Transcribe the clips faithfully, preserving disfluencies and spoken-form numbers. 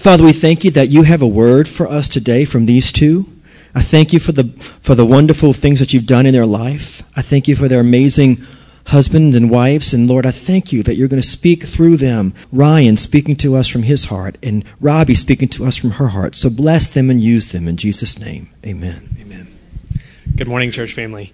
Father, we thank you that you have a word for us today from these two. I thank you for the for the wonderful things that you've done in their life. I thank you for their amazing husbands and wives. And Lord, I thank you that you're going to speak through them. Ryan speaking to us from his heart and Robbie speaking to us from her heart. So bless them and use them in Jesus' name. Amen. Amen. Good morning, church family.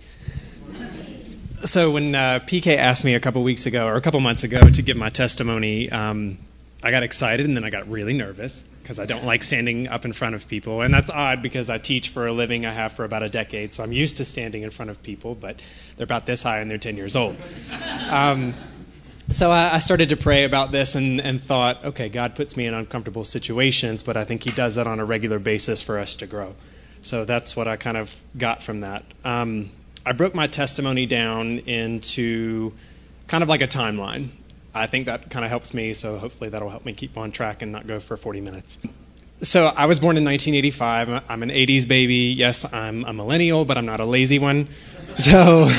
So when uh, P K asked me a couple weeks ago or a couple months ago to give my testimony, um, I got excited and then I got really nervous because I don't like standing up in front of people. And that's odd because I teach for a living. I have for about a decade, so I'm used to standing in front of people, but they're about this high and they're ten years old. Um, so I, I started to pray about this and, and thought, okay, God puts me in uncomfortable situations, but I think he does that on a regular basis for us to grow. So that's what I kind of got from that. Um, I broke my testimony down into kind of like a timeline. I think that kind of helps me, so hopefully that'll help me keep on track and not go for forty minutes. So I was born in nineteen eighty-five. I'm an eighties baby. Yes, I'm a millennial, but I'm not a lazy one. So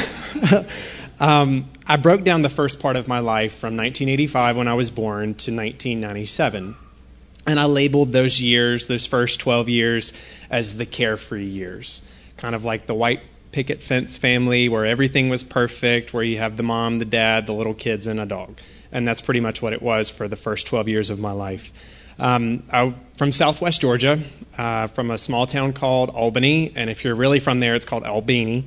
um, I broke down the first part of my life from nineteen eighty-five when I was born to nineteen ninety-seven. And I labeled those years, those first twelve years, as the carefree years. Kind of like the white picket fence family where everything was perfect, where you have the mom, the dad, the little kids, and a dog. And that's pretty much what it was for the first twelve years of my life. Um, I'm from Southwest Georgia, uh, from a small town called Albany, and if you're really from there, it's called Albany.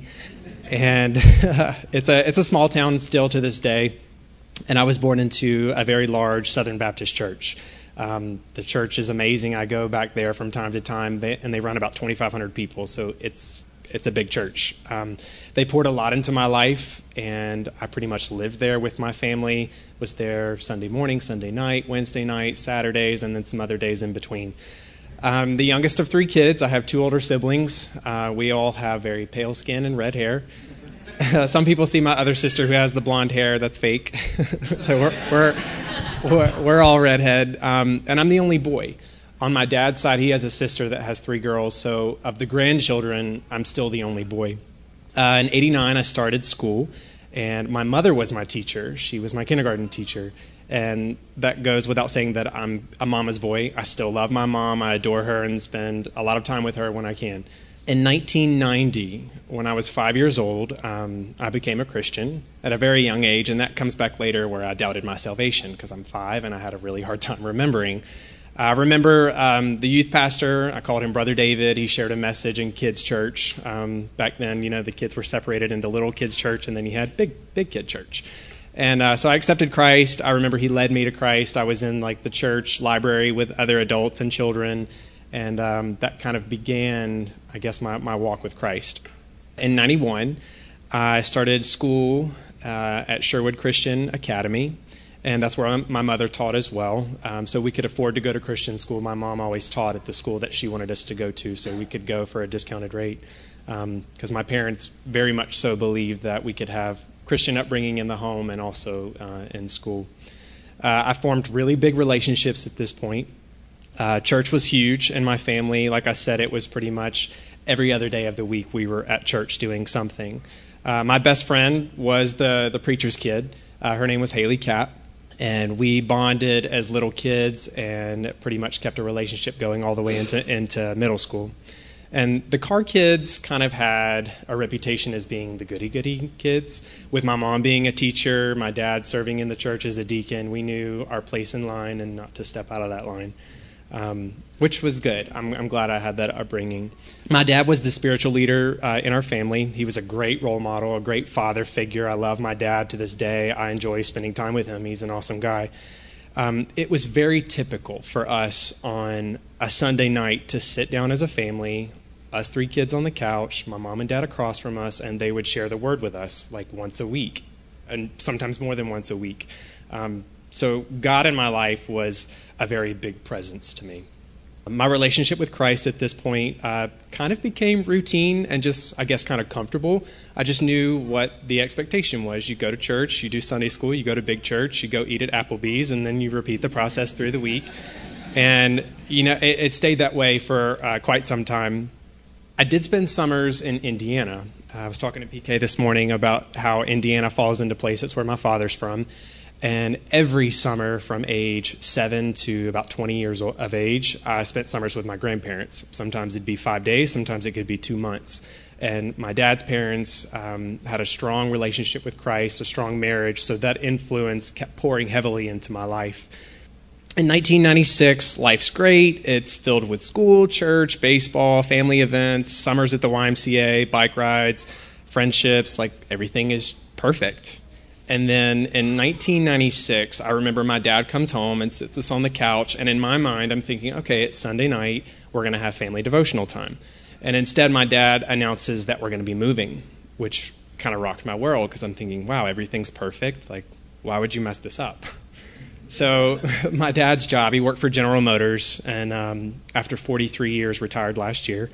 And it's a it's a small town still to this day. And I was born into a very large Southern Baptist church. Um, the church is amazing. I go back there from time to time, they, and they run about twenty-five hundred people, so it's It's a big church. Um, they poured a lot into my life, and I pretty much lived there with my family, was there Sunday morning, Sunday night, Wednesday night, Saturdays, and then some other days in between. I'm the youngest of three kids. I have two older siblings. Uh, we all have very pale skin and red hair. Some people see my other sister who has the blonde hair. That's fake. So we're, we're, we're, we're all redhead, um, and I'm the only boy. On my dad's side, he has a sister that has three girls, so of the grandchildren, I'm still the only boy. Uh, in eighty-nine, I started school, and my mother was my teacher. She was my kindergarten teacher, and that goes without saying that I'm a mama's boy. I still love my mom. I adore her and spend a lot of time with her when I can. In nineteen ninety, when I was five years old, um, I became a Christian at a very young age, and that comes back later where I doubted my salvation because I'm five, and I had a really hard time remembering. I remember um, the youth pastor, I called him Brother David. He shared a message in kids' church. Um, back then, you know, the kids were separated into little kids' church, and then you had big, big kid church. And uh, so I accepted Christ. I remember he led me to Christ. I was in, like, the church library with other adults and children, and um, that kind of began, I guess, my, my walk with Christ. In ninety-one, I started school uh, at Sherwood Christian Academy. And that's where my mother taught as well. Um, so we could afford to go to Christian school. My mom always taught at the school that she wanted us to go to, so we could go for a discounted rate. Because um, my parents very much so believed that we could have Christian upbringing in the home and also uh, in school. Uh, I formed really big relationships at this point. Uh, church was huge in my family. Like I said, it was pretty much every other day of the week we were at church doing something. Uh, my best friend was the, the preacher's kid. Uh, her name was Haley Capp. And we bonded as little kids and pretty much kept a relationship going all the way into, into middle school. And the Carr kids kind of had a reputation as being the goody-goody kids. With my mom being a teacher, my dad serving in the church as a deacon, we knew our place in line and not to step out of that line, um, which was good. I'm, I'm glad I had that upbringing. My dad was the spiritual leader uh, in our family. He was a great role model, a great father figure. I love my dad to this day. I enjoy spending time with him. He's an awesome guy. Um, it was very typical for us on a Sunday night to sit down as a family, us three kids on the couch, my mom and dad across from us, and they would share the word with us like once a week, and sometimes more than once a week. Um, so God in my life was a very big presence to me. My relationship with Christ at this point uh, kind of became routine and just, I guess, kind of comfortable. I just knew what the expectation was. You go to church, you do Sunday school, you go to big church, you go eat at Applebee's, and then you repeat the process through the week. And, you know, it, it stayed that way for uh, quite some time. I did spend summers in Indiana. I was talking to P K this morning about how Indiana falls into place. It's where my father's from. And every summer from age seven to about twenty years of age, I spent summers with my grandparents. Sometimes it'd be five days, sometimes it could be two months. And my dad's parents um, had a strong relationship with Christ, a strong marriage, so that influence kept pouring heavily into my life. In nineteen ninety-six, life's great. It's filled with school, church, baseball, family events, summers at the Y M C A, bike rides, friendships, like everything is perfect. And then in nineteen ninety-six, I remember my dad comes home and sits us on the couch, and in my mind, I'm thinking, okay, it's Sunday night, we're going to have family devotional time. And instead, my dad announces that we're going to be moving, which kind of rocked my world because I'm thinking, wow, everything's perfect. Like, why would you mess this up? So my dad's job, he worked for General Motors, and um, after forty-three years, retired last year.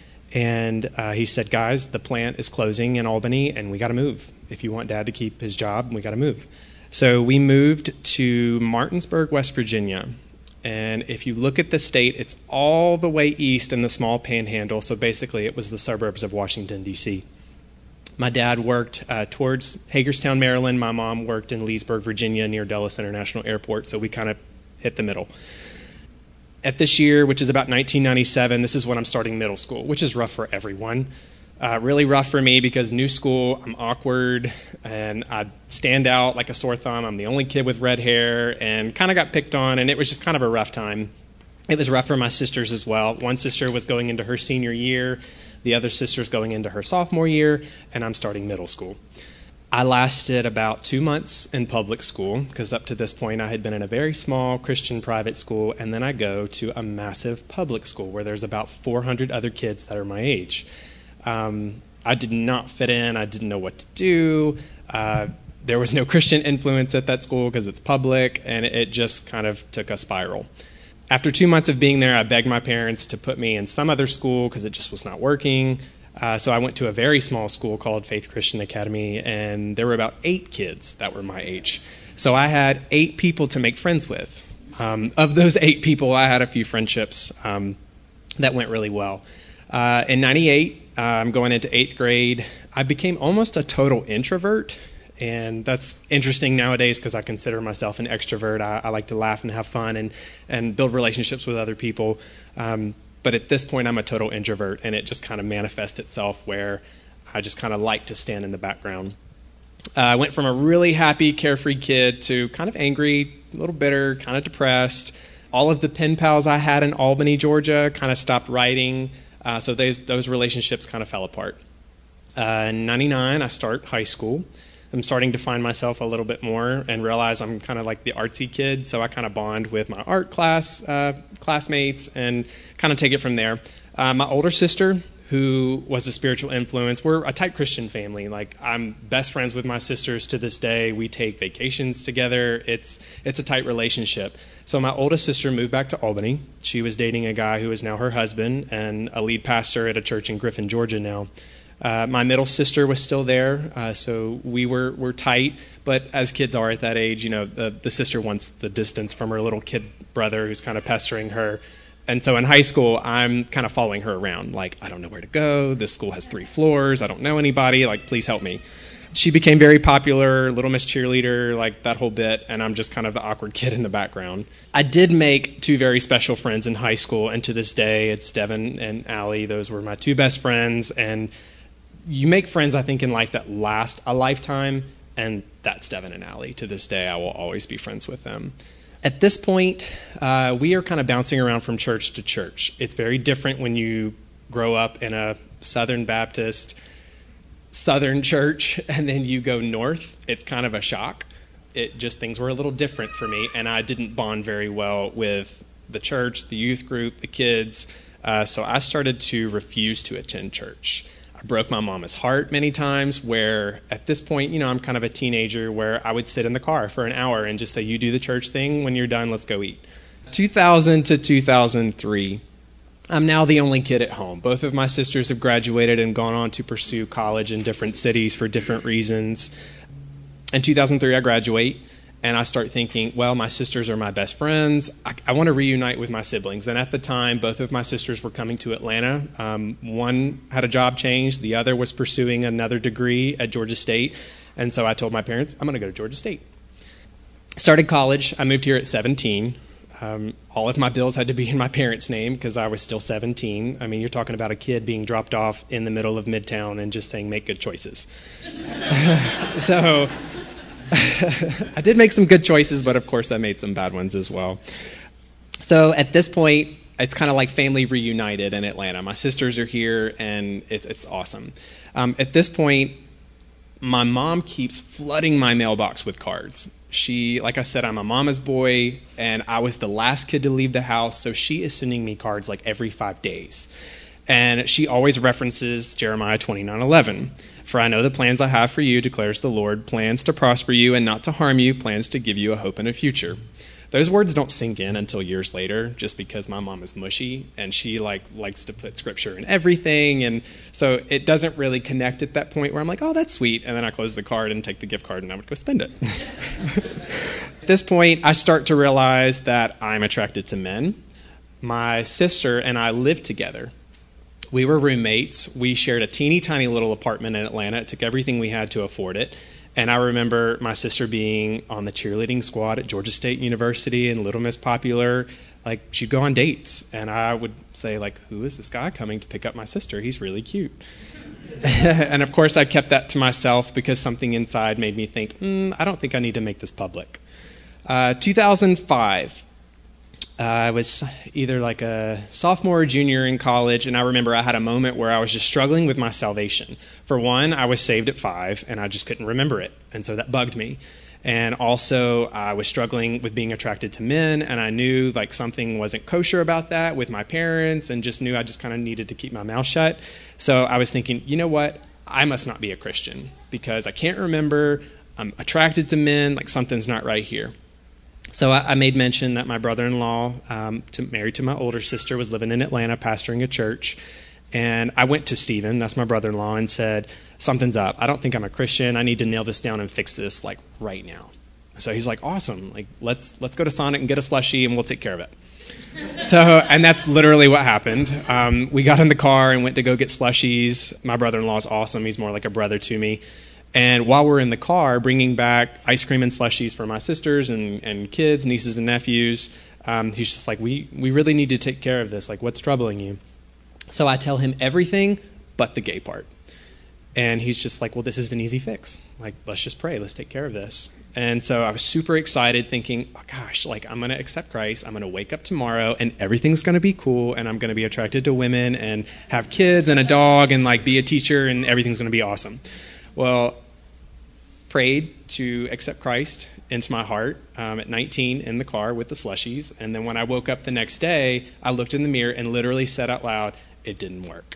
And uh, he said, guys, the plant is closing in Albany, and we got to move. If you want Dad to keep his job, we got to move. So we moved to Martinsburg, West Virginia. And if you look at the state, it's all the way east in the small panhandle. So basically, it was the suburbs of Washington, D C My dad worked uh, towards Hagerstown, Maryland. My mom worked in Leesburg, Virginia, near Dulles International Airport. So we kind of hit the middle. At this year, which is about nineteen ninety-seven, this is when I'm starting middle school, which is rough for everyone. Uh, really rough for me because new school, I'm awkward, and I stand out like a sore thumb. I'm the only kid with red hair, and kind of got picked on, and it was just kind of a rough time. It was rough for my sisters as well. One sister was going into her senior year. The other sister's going into her sophomore year, and I'm starting middle school. I lasted about two months in public school because up to this point I had been in a very small Christian private school, and then I go to a massive public school where there's about four hundred other kids that are my age. Um, I did not fit in. I didn't know what to do. Uh, there was no Christian influence at that school because it's public, and it just kind of took a spiral. After two months of being there, I begged my parents to put me in some other school because it just was not working. Uh, so I went to a very small school called Faith Christian Academy, and there were about eight kids that were my age. So I had eight people to make friends with. Um, of those eight people, I had a few friendships um, that went really well. Uh, in ninety-eight, uh, I'm going into eighth grade. I became almost a total introvert, and that's interesting nowadays because I consider myself an extrovert. I, I like to laugh and have fun and, and build relationships with other people. Um, But at this point, I'm a total introvert, and it just kind of manifests itself where I just kind of like to stand in the background. Uh, I went from a really happy, carefree kid to kind of angry, a little bitter, kind of depressed. All of the pen pals I had in Albany, Georgia, kind of stopped writing, uh, so those, those relationships kind of fell apart. Uh, in ninety-nine, I start high school. I'm starting to find myself a little bit more and realize I'm kind of like the artsy kid, so I kind of bond with my art class uh, classmates and kind of take it from there. Uh, my older sister, who was a spiritual influence, we're a tight Christian family. Like, I'm best friends with my sisters to this day. We take vacations together. It's it's a tight relationship. So my oldest sister moved back to Albany. She was dating a guy who is now her husband and a lead pastor at a church in Griffin, Georgia now. Uh, my middle sister was still there, uh, so we were, were tight. But as kids are at that age, you know, the, the sister wants the distance from her little kid brother who's kind of pestering her. And so in high school, I'm kind of following her around. Like, I don't know where to go. This school has three floors. I don't know anybody. Like, please help me. She became very popular, Little Miss Cheerleader, like that whole bit. And I'm just kind of the awkward kid in the background. I did make two very special friends in high school. And to this day, it's Devin and Allie. Those were my two best friends. And you make friends, I think, in life that last a lifetime, and that's Devin and Allie. To this day, I will always be friends with them. At this point, uh, we are kind of bouncing around from church to church. It's very different when you grow up in a Southern Baptist, Southern church, and then you go north. It's kind of a shock. It just, things were a little different for me, and I didn't bond very well with the church, the youth group, the kids, uh, so I started to refuse to attend church. I broke my mama's heart many times where at this point, you know, I'm kind of a teenager where I would sit in the car for an hour and just say, you do the church thing. When you're done, let's go eat. two thousand to two thousand three, I'm now the only kid at home. Both of my sisters have graduated and gone on to pursue college in different cities for different reasons. In two thousand three, I graduate. And I start thinking, well, my sisters are my best friends. I, I want to reunite with my siblings. And at the time, both of my sisters were coming to Atlanta. Um, one had a job change. The other was pursuing another degree at Georgia State. And so I told my parents, I'm going to go to Georgia State. Started college. I moved here at seventeen. Um, all of my bills had to be in my parents' name because I was still seventeen. I mean, you're talking about a kid being dropped off in the middle of Midtown and just saying, make good choices. So I did make some good choices, but of course I made some bad ones as well. So at this point, it's kind of like family reunited in Atlanta. My sisters are here, and it, it's awesome. Um, at this point, my mom keeps flooding my mailbox with cards. She, like I said, I'm a mama's boy, and I was the last kid to leave the house, so she is sending me cards like every five days. And she always references Jeremiah twenty-nine eleven. For I know the plans I have for you, declares the Lord, plans to prosper you and not to harm you, plans to give you a hope and a future. Those words don't sink in until years later, just because my mom is mushy and she like likes to put scripture in everything, and so it doesn't really connect at that point where I'm like, oh, that's sweet, and then I close the card and take the gift card and I would go spend it. At this point, I start to realize that I'm attracted to men. My sister and I lived together. We were roommates. We shared a teeny tiny little apartment in Atlanta. It took everything we had to afford it. And I remember my sister being on the cheerleading squad at Georgia State University and Little Miss Popular. Like, she'd go on dates, and I would say, like, who is this guy coming to pick up my sister? He's really cute. And, of course, I kept that to myself because something inside made me think, mm, I don't think I need to make this public. Uh, two thousand five, uh, I was either like a sophomore or junior in college, and I remember I had a moment where I was just struggling with my salvation. For one, I was saved at five, and I just couldn't remember it, and so that bugged me. And also, I was struggling with being attracted to men, and I knew like something wasn't kosher about that with my parents, and just knew I just kind of needed to keep my mouth shut. So I was thinking, you know what? I must not be a Christian because I can't remember. I'm attracted to men. Like, something's not right here. So I, I made mention that my brother-in-law, um, to, married to my older sister, was living in Atlanta, pastoring a church. And I went to Stephen, that's my brother-in-law, and said, something's up. I don't think I'm a Christian. I need to nail this down and fix this, like, right now. So he's like, awesome. Like, let's let's go to Sonic and get a slushie, and we'll take care of it. So, and that's literally what happened. Um, we got in the car and went to go get slushies. My brother-in-law is awesome. He's more like a brother to me. And while we're in the car bringing back ice cream and slushies for my sisters and, and kids, nieces and nephews, um, he's just like, we, we really need to take care of this. Like, what's troubling you? So I tell him everything but the gay part. And he's just like, well, this is an easy fix. Like, let's just pray. Let's take care of this. And so I was super excited thinking, oh, gosh, like, I'm going to accept Christ. I'm going to wake up tomorrow and everything's going to be cool. And I'm going to be attracted to women and have kids and a dog and, like, be a teacher and everything's going to be awesome. Well, prayed to accept Christ into my heart um, at nineteen in the car with the slushies. And then when I woke up the next day, I looked in the mirror and literally said out loud, it didn't work.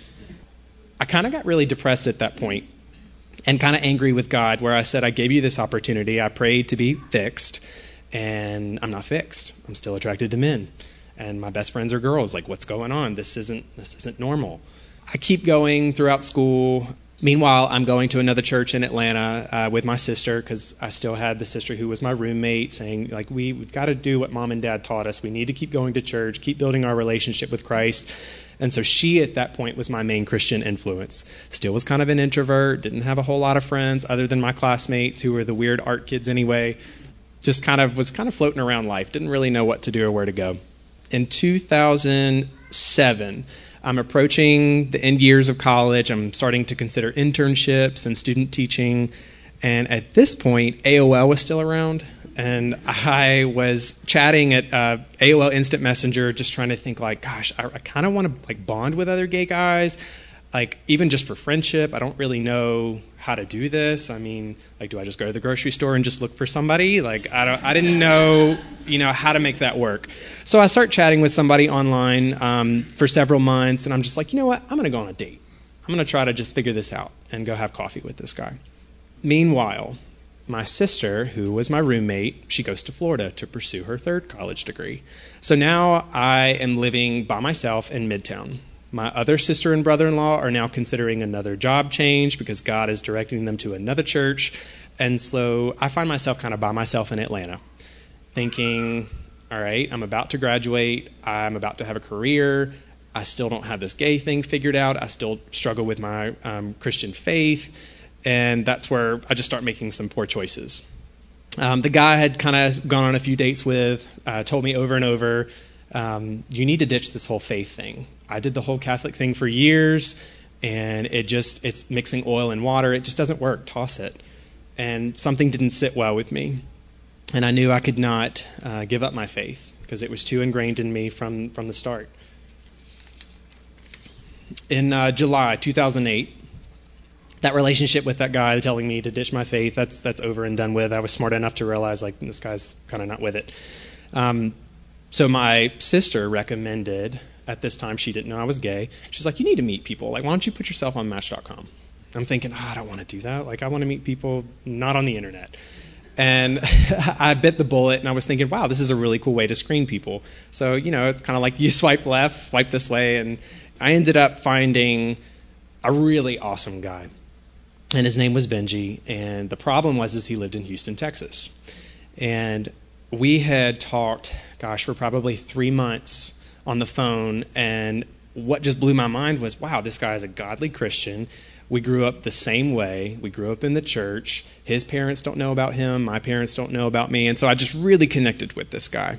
I kind of got really depressed at that point and kind of angry with God, where I said, I gave you this opportunity. I prayed to be fixed, and I'm not fixed. I'm still attracted to men. And my best friends are girls. Like, what's going on? This isn't this isn't normal. I keep going throughout school. Meanwhile, I'm going to another church in Atlanta uh, with my sister, because I still had the sister who was my roommate, saying, like, we, we've got to do what mom and dad taught us. We need to keep going to church, keep building our relationship with Christ. And so she, at that point, was my main Christian influence. Still was kind of an introvert, didn't have a whole lot of friends other than my classmates, who were the weird art kids anyway. Just kind of was kind of floating around life, didn't really know what to do or where to go. In two thousand seven, I'm approaching the end years of college. I'm starting to consider internships and student teaching. And at this point, A O L was still around. And I was chatting at uh, A O L Instant Messenger, just trying to think, like, gosh, I, I kind of want to like bond with other gay guys, like even just for friendship. I don't really know how to do this. I mean, like, do I just go to the grocery store and just look for somebody? Like, I don't, I didn't know, you know, how to make that work. So I start chatting with somebody online um, for several months, and I'm just like, you know what? I'm going to go on a date. I'm going to try to just figure this out and go have coffee with this guy. Meanwhile, my sister, who was my roommate, she goes to Florida to pursue her third college degree. So now I am living by myself in Midtown. My other sister and brother-in-law are now considering another job change because God is directing them to another church. And so I find myself kind of by myself in Atlanta, thinking, all right, I'm about to graduate. I'm about to have a career. I still don't have this gay thing figured out. I still struggle with my um, Christian faith. And that's where I just start making some poor choices. Um, the guy I had kind of gone on a few dates with uh, told me over and over, um, you need to ditch this whole faith thing. I did the whole Catholic thing for years, and it just, it's mixing oil and water. It just doesn't work. Toss it. And something didn't sit well with me. And I knew I could not uh, give up my faith because it was too ingrained in me from, from the start. In uh, July two thousand eight, that relationship with that guy telling me to ditch my faith, that's that's over and done with. I was smart enough to realize, like, this guy's kind of not with it. Um, so my sister recommended, at this time she didn't know I was gay, she's like, you need to meet people. Like, why don't you put yourself on Match dot com? I'm thinking, oh, I don't want to do that. Like, I want to meet people not on the internet. And I bit the bullet, and I was thinking, wow, this is a really cool way to screen people. So, you know, it's kind of like you swipe left, swipe this way, and I ended up finding a really awesome guy. And his name was Benji, and the problem was is he lived in Houston, Texas. And we had talked, gosh, for probably three months on the phone, and what just blew my mind was, wow, this guy is a godly Christian. We grew up the same way. We grew up in the church. His parents don't know about him. My parents don't know about me. And so I just really connected with this guy.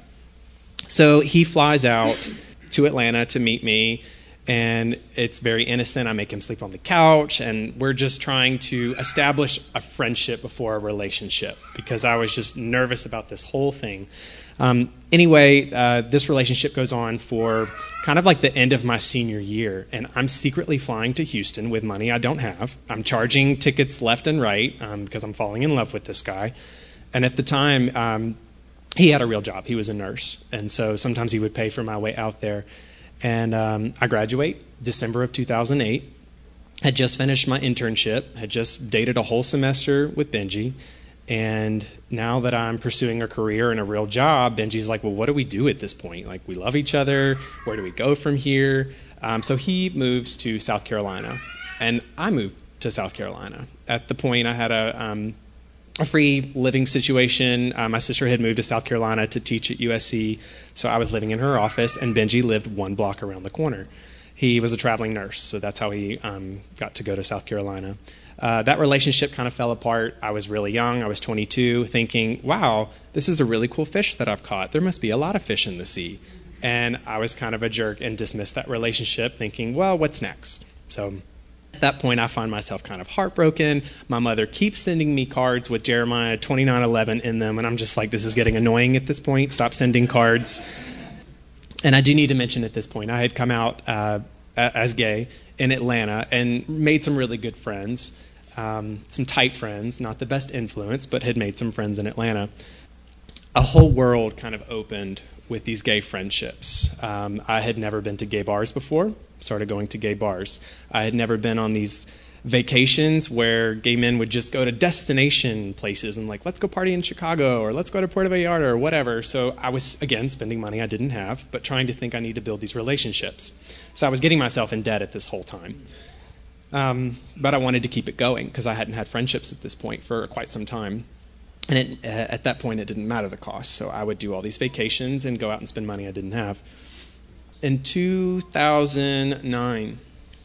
So he flies out to Atlanta to meet me, and it's very innocent. I make him sleep on the couch, and we're just trying to establish a friendship before a relationship because I was just nervous about this whole thing. Um, anyway, uh, this relationship goes on for kind of like the end of my senior year, and I'm secretly flying to Houston with money I don't have. I'm charging tickets left and right um, because I'm falling in love with this guy. And at the time, um, he had a real job. He was a nurse, and so sometimes he would pay for my way out there. And um, I graduate December of two thousand eight, had just finished my internship, had just dated a whole semester with Benji. And now that I'm pursuing a career and a real job, Benji's like, well, what do we do at this point? Like, we love each other. Where do we go from here? Um, so he moves to South Carolina, and I moved to South Carolina. At the point, I had a, um, a free living situation. Uh, my sister had moved to South Carolina to teach at U S C, so I was living in her office, and Benji lived one block around the corner. He was a traveling nurse, so that's how he um, got to go to South Carolina. Uh, that relationship kind of fell apart. I was really young. I was twenty-two, thinking, wow, this is a really cool fish that I've caught. There must be a lot of fish in the sea. And I was kind of a jerk and dismissed that relationship, thinking, well, what's next? So at that point, I find myself kind of heartbroken. My mother keeps sending me cards with Jeremiah twenty-nine eleven in them, and I'm just like, this is getting annoying at this point. Stop sending cards. And I do need to mention at this point, I had come out uh, as gay in Atlanta and made some really good friends. Um, some tight friends, not the best influence, but had made some friends in Atlanta. A whole world kind of opened with these gay friendships. Um, I had never been to gay bars before, started going to gay bars. I had never been on these vacations where gay men would just go to destination places and like, let's go party in Chicago or let's go to Puerto Vallarta or whatever. So I was, again, spending money I didn't have, but trying to think I need to build these relationships. So I was getting myself in debt at this whole time. Um, but I wanted to keep it going because I hadn't had friendships at this point for quite some time. And it, uh, at that point, it didn't matter the cost. So I would do all these vacations and go out and spend money I didn't have. In two thousand nine,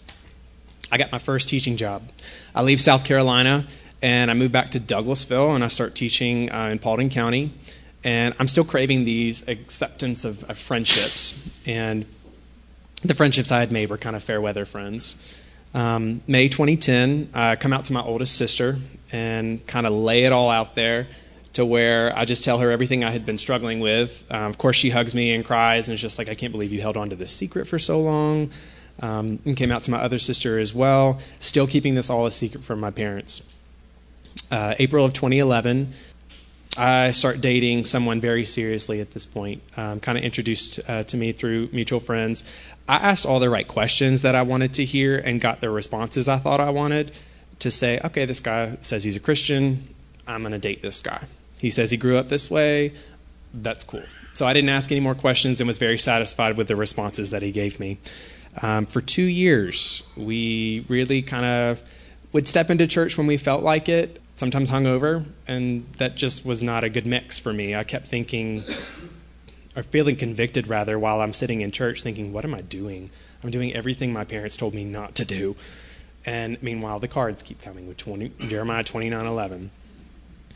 I got my first teaching job. I leave South Carolina, and I move back to Douglasville, and I start teaching uh, in Paulding County. And I'm still craving these acceptance of, of friendships. And the friendships I had made were kind of fair weather friends. Um, May twenty ten, I come out to my oldest sister and kind of lay it all out there to where I just tell her everything I had been struggling with. Um, of course, she hugs me and cries and is just like, I can't believe you held on to this secret for so long. Um, and came out to my other sister as well, still keeping this all a secret from my parents. Uh, April of twenty eleven, I start dating someone very seriously at this point, um, kind of introduced uh, to me through mutual friends. I asked all the right questions that I wanted to hear and got the responses I thought I wanted to say, okay, this guy says he's a Christian. I'm going to date this guy. He says he grew up this way. That's cool. So I didn't ask any more questions and was very satisfied with the responses that he gave me. Um, for two years, we really kind of would step into church when we felt like it, sometimes hungover, and that just was not a good mix for me. I kept thinking, or feeling convicted rather, while I'm sitting in church thinking, what am I doing? I'm doing everything my parents told me not to do. And meanwhile, the cards keep coming with twenty, Jeremiah twenty-nine eleven.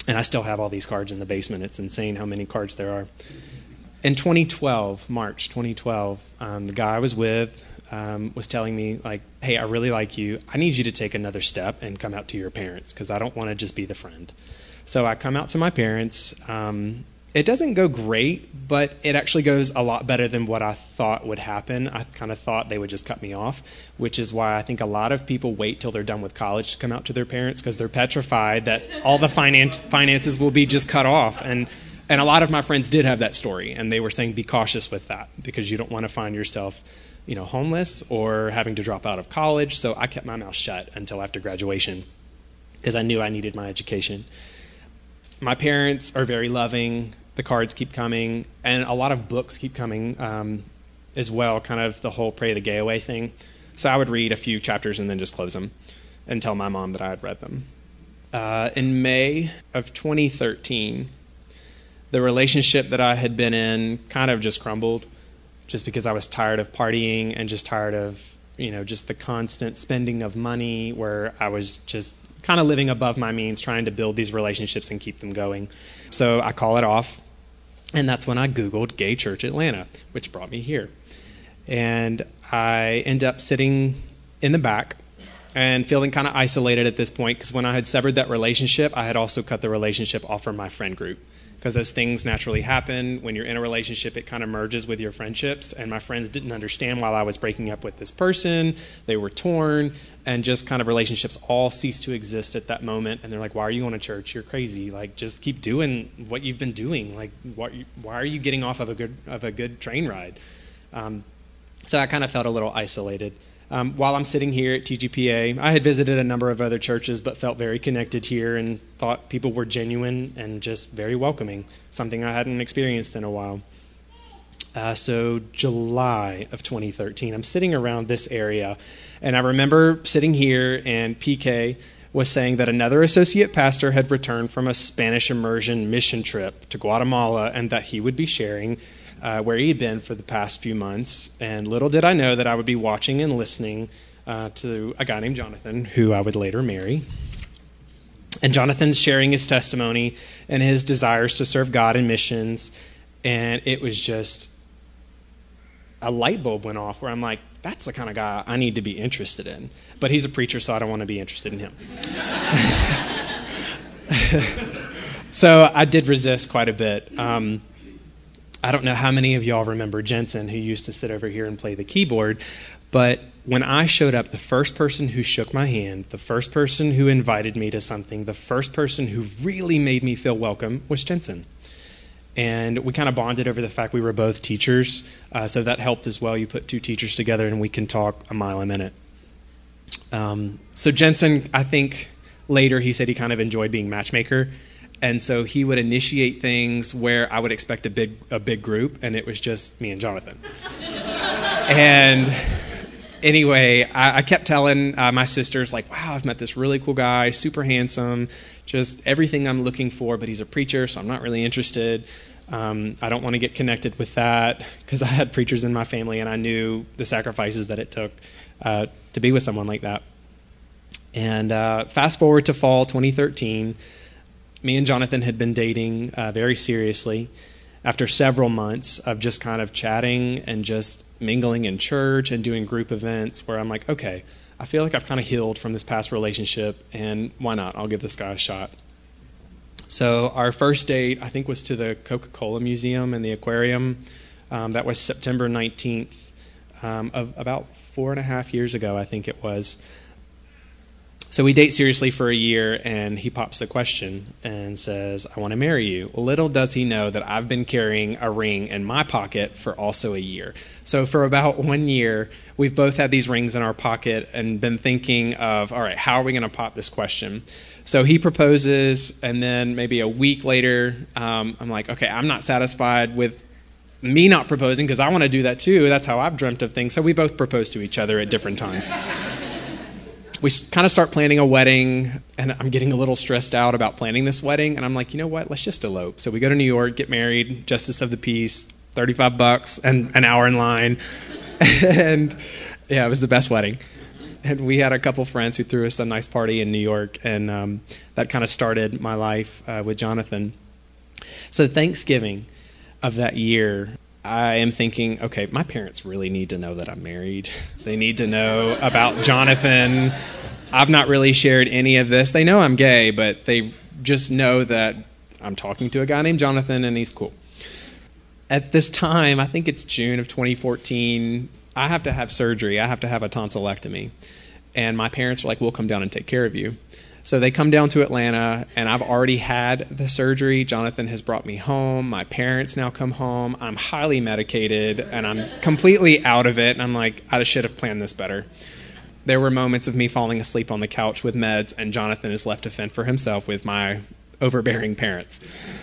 And I still have all these cards in the basement. It's insane how many cards there are. In twenty twelve, March twenty twelve, um, the guy I was with um, was telling me, like, hey, I really like you. I need you to take another step and come out to your parents because I don't want to just be the friend. So I come out to my parents. Um, it doesn't go great, but it actually goes a lot better than what I thought would happen. I kind of thought they would just cut me off, which is why I think a lot of people wait till they're done with college to come out to their parents because they're petrified that all the finan- finances will be just cut off. And And a lot of my friends did have that story, and they were saying be cautious with that because you don't want to find yourself, you know, homeless or having to drop out of college. So I kept my mouth shut until after graduation because I knew I needed my education. My parents are very loving. The cards keep coming, and a lot of books keep coming um, as well, kind of the whole Pray the Gay Away thing. So I would read a few chapters and then just close them and tell my mom that I had read them. Uh, in May of twenty thirteen, the relationship that I had been in kind of just crumbled just because I was tired of partying and just tired of, you know, just the constant spending of money where I was just kind of living above my means, trying to build these relationships and keep them going. So I call it off. And that's when I Googled Gay Church Atlanta, which brought me here. And I end up sitting in the back and feeling kind of isolated at this point because when I had severed that relationship, I had also cut the relationship off from my friend group. Because as things naturally happen, when you're in a relationship, it kind of merges with your friendships. And my friends didn't understand while I was breaking up with this person. They were torn, and just kind of relationships all ceased to exist at that moment. And they're like, why are you going to church? You're crazy. Like, just keep doing what you've been doing. Like, why, why are you getting off of a good of a good train ride? Um, so I kind of felt a little isolated. Um, while I'm sitting here at T G P A, I had visited a number of other churches, but felt very connected here and thought people were genuine and just very welcoming, something I hadn't experienced in a while. Uh, so July of twenty thirteen, I'm sitting around this area, and I remember sitting here, and P K was saying that another associate pastor had returned from a Spanish immersion mission trip to Guatemala and that he would be sharing Uh, where he had been for the past few months. And little did I know that I would be watching and listening uh, to a guy named Jonathan, who I would later marry. And Jonathan's sharing his testimony and his desires to serve God in missions. And it was just a light bulb went off where I'm like, that's the kind of guy I need to be interested in. But he's a preacher, so I don't want to be interested in him. So I did resist quite a bit. Um, I don't know how many of y'all remember Jensen, who used to sit over here and play the keyboard, but when I showed up, the first person who shook my hand, the first person who invited me to something, the first person who really made me feel welcome was Jensen. And we kind of bonded over the fact we were both teachers, uh, so that helped as well. You put two teachers together and we can talk a mile a minute. Um, so Jensen, I think later he said he kind of enjoyed being matchmaker. And so he would initiate things where I would expect a big a big group, and it was just me and Jonathan. And anyway, I, I kept telling uh, my sisters, like, wow, I've met this really cool guy, super handsome, just everything I'm looking for, but he's a preacher, so I'm not really interested. Um, I don't want to get connected with that because I had preachers in my family, and I knew the sacrifices that it took uh, to be with someone like that. And uh, fast forward to fall twenty thirteen, me and Jonathan had been dating uh, very seriously after several months of just kind of chatting and just mingling in church and doing group events where I'm like, okay, I feel like I've kind of healed from this past relationship, and why not? I'll give this guy a shot. So our first date, I think, was to the Coca-Cola Museum and the aquarium. Um, that was September nineteenth um, of about four and a half years ago, I think it was. So we date seriously for a year, and he pops the question and says, I want to marry you. Well, little does he know that I've been carrying a ring in my pocket for also a year. So for about one year, we've both had these rings in our pocket and been thinking of, all right, how are we going to pop this question? So he proposes, and then maybe a week later, um, I'm like, okay, I'm not satisfied with me not proposing because I want to do that too. That's how I've dreamt of things. So we both propose to each other at different times. We kind of start planning a wedding, and I'm getting a little stressed out about planning this wedding. And I'm like, you know what? Let's just elope. So we go to New York, get married, Justice of the Peace, thirty-five bucks and an hour in line. And yeah, it was the best wedding. And we had a couple friends who threw us a nice party in New York, and um, that kind of started my life uh, with Jonathan. So Thanksgiving of that year, I am thinking, okay, my parents really need to know that I'm married. They need to know about Jonathan. I've not really shared any of this. They know I'm gay, but they just know that I'm talking to a guy named Jonathan, and he's cool. At this time, I think it's June of twenty fourteen, I have to have surgery. I have to have a tonsillectomy. And my parents were like, we'll come down and take care of you. So they come down to Atlanta, and I've already had the surgery. Jonathan has brought me home. My parents now come home. I'm highly medicated, and I'm completely out of it. And I'm like, I should have planned this better. There were moments of me falling asleep on the couch with meds, and Jonathan is left to fend for himself with my overbearing parents.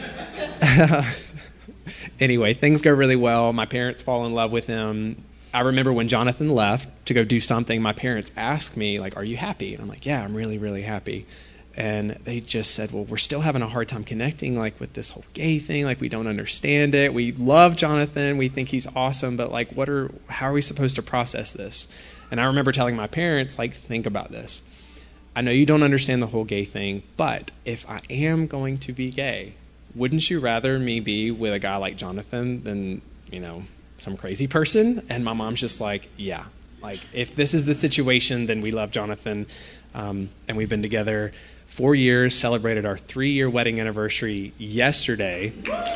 Anyway, things go really well. My parents fall in love with him. I remember when Jonathan left to go do something, my parents asked me, like, are you happy? And I'm like, yeah, I'm really, really happy. And they just said, well, we're still having a hard time connecting, like, with this whole gay thing. Like, we don't understand it. We love Jonathan. We think he's awesome. But, like, what are, how are we supposed to process this? And I remember telling my parents, like, think about this. I know you don't understand the whole gay thing, but if I am going to be gay, wouldn't you rather me be with a guy like Jonathan than, you know, some crazy person? And my mom's just like, yeah, like if this is the situation, then we love Jonathan. Um, and we've been together four years, celebrated our three-year wedding anniversary yesterday.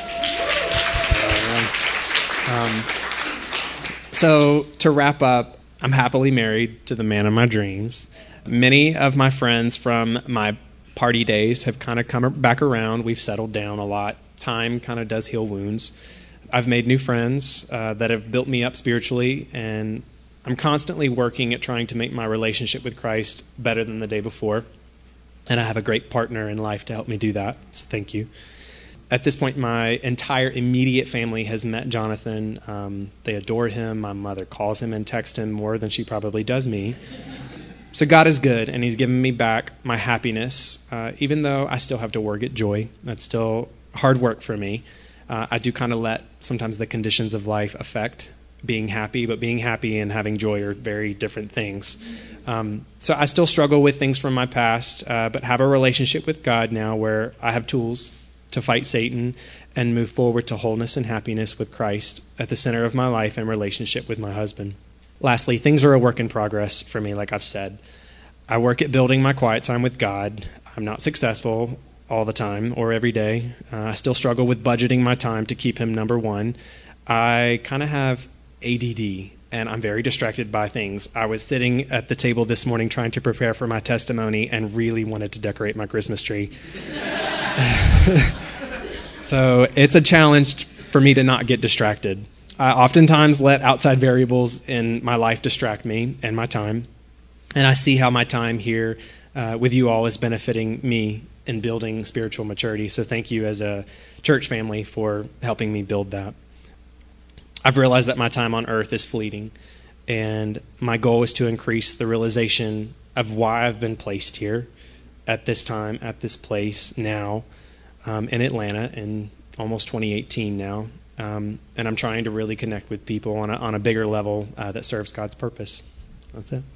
Um, so to wrap up, I'm happily married to the man of my dreams. Many of my friends from my party days have kind of come back around. We've settled down a lot. Time kind of does heal wounds. I've made new friends uh, that have built me up spiritually, and I'm constantly working at trying to make my relationship with Christ better than the day before. And I have a great partner in life to help me do that, so thank you. At this point, my entire immediate family has met Jonathan. Um, they adore him. My mother calls him and texts him more than she probably does me. So God is good, and he's given me back my happiness, uh, even though I still have to work at joy. That's still hard work for me. Uh, I do kind of let sometimes the conditions of life affect being happy, but being happy and having joy are very different things. Um, so I still struggle with things from my past, uh, but have a relationship with God now where I have tools to fight Satan and move forward to wholeness and happiness with Christ at the center of my life and relationship with my husband. Lastly, things are a work in progress for me, like I've said. I work at building my quiet time with God. I'm not successful all the time or every day. Uh, I still struggle with budgeting my time to keep him number one. I kind of have A D D, and I'm very distracted by things. I was sitting at the table this morning trying to prepare for my testimony and really wanted to decorate my Christmas tree. So it's a challenge for me to not get distracted. I oftentimes let outside variables in my life distract me and my time. And I see how my time here uh, with you all is benefiting me in building spiritual maturity. So thank you as a church family for helping me build that. I've realized that my time on earth is fleeting. And my goal is to increase the realization of why I've been placed here at this time, at this place now, um, in Atlanta in almost twenty eighteen now. Um, and I'm trying to really connect with people on a, on a bigger level uh, that serves God's purpose. That's it.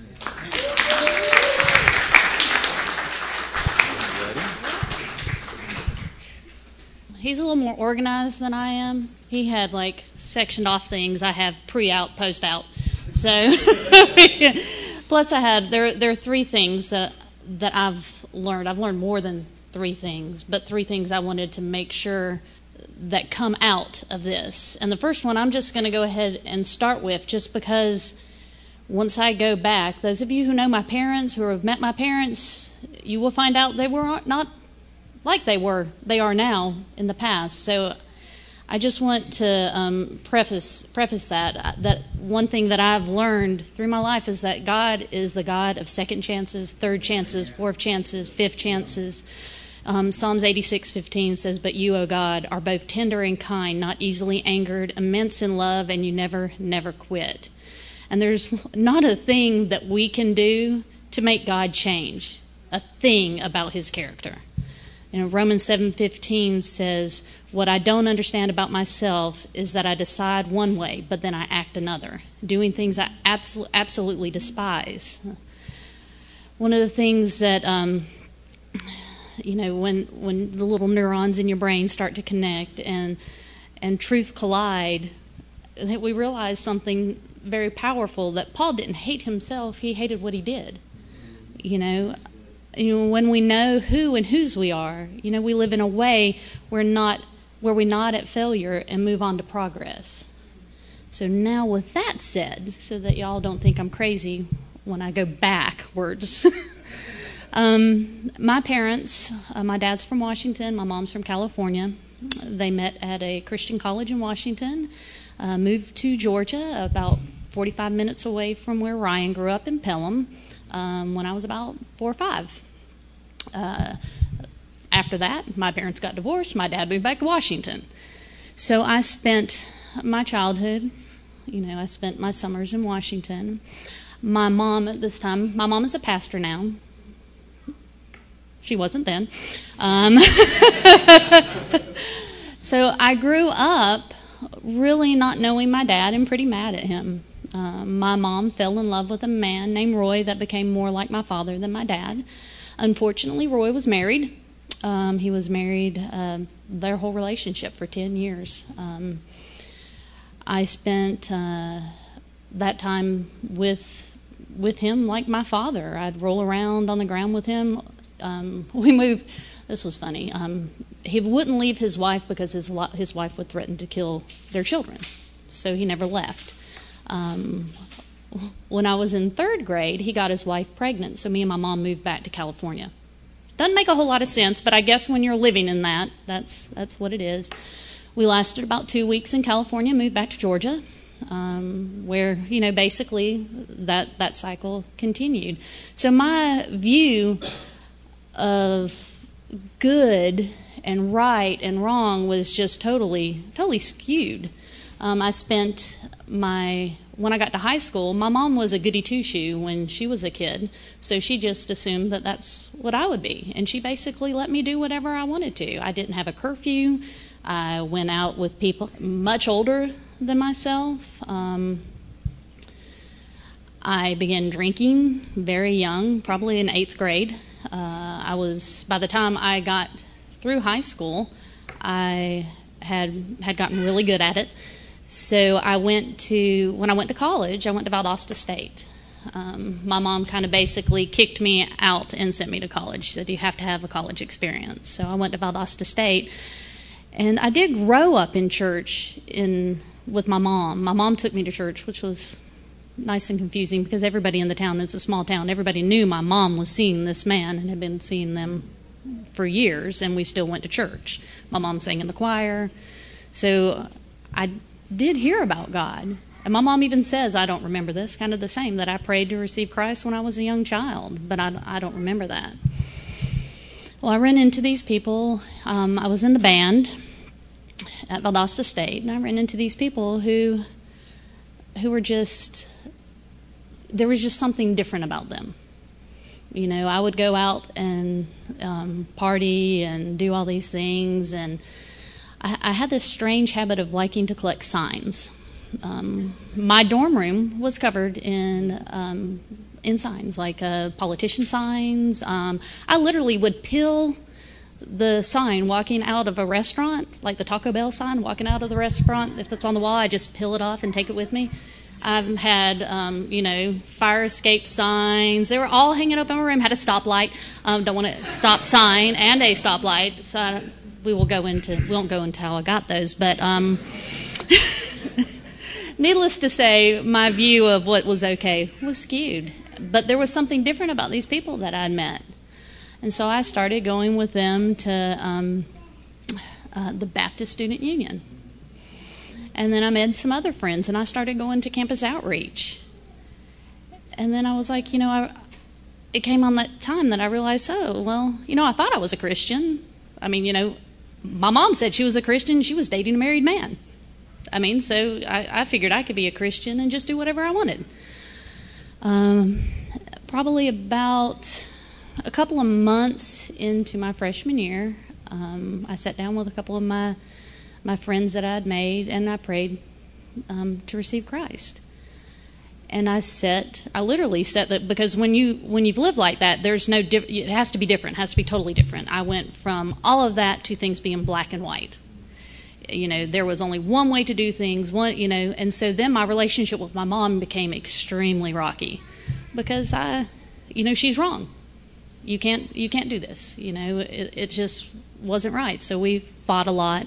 He's a little more organized than I am. He had like sectioned off things. I have pre-out, post-out. So, plus I had, there, there are three things that, that I've learned. I've learned more than three things, but three things I wanted to make sure that come out of this. And the first one I'm just going to go ahead and start with, just because once I go back, those of you who know my parents, who have met my parents, you will find out they were not like they were, they are now in the past. So I just want to um, preface preface that, that one thing that I've learned through my life is that God is the God of second chances, third chances, fourth chances, fifth chances. Um, Psalms eighty-six fifteen says, "But you, O God, are both tender and kind, not easily angered, immense in love, and you never, never quit." And there's not a thing that we can do to make God change, a thing about his character. You know, Romans seven fifteen says, "What I don't understand about myself is that I decide one way, but then I act another, doing things I absol- absolutely despise." One of the things that, um, you know, when when the little neurons in your brain start to connect and and truth collide, that we realize something very powerful, that Paul didn't hate himself, he hated what he did. You know, you know, when we know who and whose we are, you know, we live in a way we're not, where we nod at failure and move on to progress. So now with that said, so that y'all don't think I'm crazy when I go backwards, um, my parents, uh, my dad's from Washington, my mom's from California. They met at a Christian college in Washington, uh, moved to Georgia, about forty-five minutes away from where Ryan grew up in Pelham, um, when I was about four or five. Uh, after that, my parents got divorced. My dad moved back to Washington. So I spent my childhood, you know, I spent my summers in Washington. My mom at this time, my mom is a pastor now. She wasn't then. Um, so I grew up really not knowing my dad and pretty mad at him. Um, my mom fell in love with a man named Roy that became more like my father than my dad. Unfortunately, Roy was married. Um, he was married uh, their whole relationship for ten years. Um, I spent uh, that time with with him like my father. I'd roll around on the ground with him. Um, we moved. This was funny. Um, he wouldn't leave his wife because his his wife would threaten to kill their children, so he never left. Um, when I was in third grade, he got his wife pregnant, so me and my mom moved back to California. Doesn't make a whole lot of sense, but I guess when you're living in that, that's that's what it is. We lasted about two weeks in California, moved back to Georgia, um, where, you know, basically that, that cycle continued. So my view of good and right and wrong was just totally, totally skewed. Um, I spent my, when I got to high school, my mom was a goody two-shoe when she was a kid, so she just assumed that that's what I would be, and she basically let me do whatever I wanted to. I didn't have a curfew. I went out with people much older than myself. Um, I began drinking very young, probably in eighth grade. Uh, I was, by the time I got through high school, I had had gotten really good at it. So I went to, when I went to college, I went to Valdosta State. Um, my mom kind of basically kicked me out and sent me to college. She said, you have to have a college experience. So I went to Valdosta State. And I did grow up in church in with my mom. My mom took me to church, which was nice and confusing because everybody in the town, it's a small town, everybody knew my mom was seeing this man and had been seeing them for years, and we still went to church. My mom sang in the choir. So I did hear about God. And my mom even says, I don't remember this, kind of the same, that I prayed to receive Christ when I was a young child, but I, I don't remember that. Well, I ran into these people. Um, I was in the band at Valdosta State, and I ran into these people who who were just, there was just something different about them. You know, I would go out and um, party and do all these things, and I, I had this strange habit of liking to collect signs. Um, my dorm room was covered in um, in signs, like uh, politician signs. Um, I literally would peel the sign walking out of a restaurant, like the Taco Bell sign walking out of the restaurant. If it's on the wall, I just peel it off and take it with me. I've had, um, you know, fire escape signs. They were all hanging up in my room. Had a stoplight. Um, don't want a stop sign and a stoplight. So I, we will go into, we won't go into how I got those. But um, needless to say, my view of what was okay was skewed. But there was something different about these people that I'd met. And so I started going with them to um, uh, the Baptist Student Union. And then I met some other friends, and I started going to campus outreach. And then I was like, you know, I, it came on that time that I realized, oh, well, you know, I thought I was a Christian. I mean, you know, my mom said she was a Christian. She was dating a married man. I mean, so I, I figured I could be a Christian and just do whatever I wanted. Um, probably about a couple of months into my freshman year, Um, I sat down with a couple of my my friends that I'd made, and I prayed um, to receive Christ. And I set, I literally set that, because when you when you've lived like that, there's no, diff- it has to be different. It has to be totally different. I went from all of that to things being black and white. You know, there was only one way to do things, one, you know, and so then my relationship with my mom became extremely rocky, because I, you know, she's wrong. You can't, you can't do this. You know, it, it just wasn't right. So we fought a lot.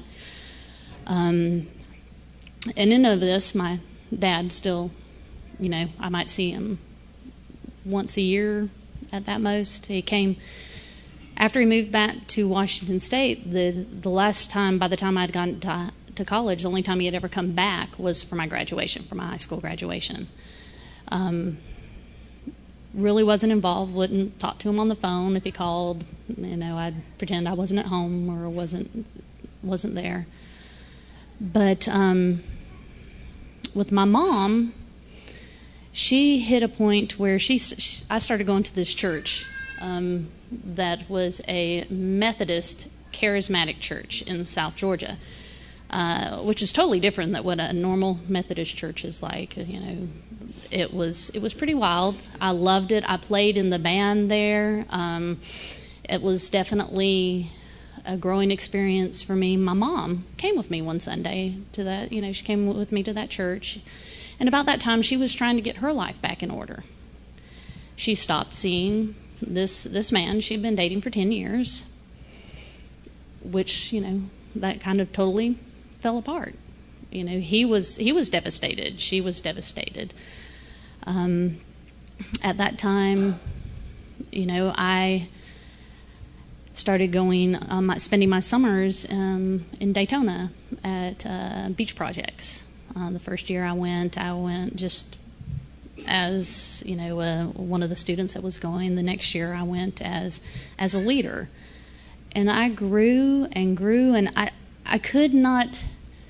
Um, and in of this, my dad still, you know, I might see him once a year at that most. He came. After he moved back to Washington State, the the last time, by the time I'd gone to, to college, the only time he had ever come back was for my graduation, for my high school graduation. Um, really wasn't involved, wouldn't talk to him on the phone. If he called, you know, I'd pretend I wasn't at home or wasn't wasn't there. But um, with my mom, she hit a point where she, she I started going to this church. Um, that was a Methodist charismatic church in South Georgia, uh, which is totally different than what a normal Methodist church is like. You know, it was it was pretty wild. I loved it. I played in the band there. Um, it was definitely a growing experience for me. My mom came with me one Sunday to that. You know, she came with me to that church, and about that time, she was trying to get her life back in order. She stopped seeing this this man she'd been dating for ten years, which, you know, that kind of totally fell apart. You know, he was he was devastated. She was devastated. Um, at that time, you know, I started going, um, spending my summers um, in Daytona at uh, beach projects. Uh, the first year I went, I went just as, you know, uh, one of the students that was going. The next year I went as as a leader. And I grew and grew, and I, I could not,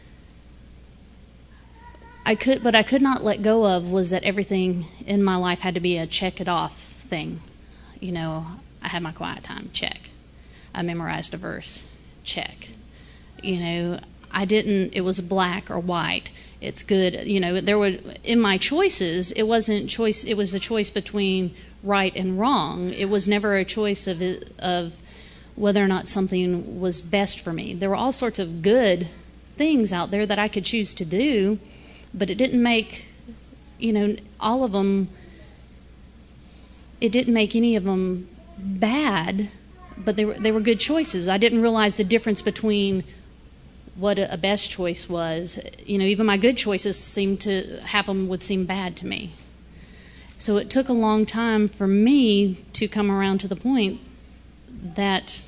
I could, but I could not let go of was that everything in my life had to be a check it off thing. You know, I had my quiet time, check. I memorized a verse, check. You know, I didn't, it was black or white. It's good, you know, there were, in my choices, it wasn't choice, it was a choice between right and wrong. It was never a choice of of whether or not something was best for me. There were all sorts of good things out there that I could choose to do, but it didn't make, you know, all of them, it didn't make any of them bad, but they were, they were good choices. I didn't realize the difference between what a best choice was. You know, even my good choices seemed to, half of them would seem bad to me. So it took a long time for me to come around to the point that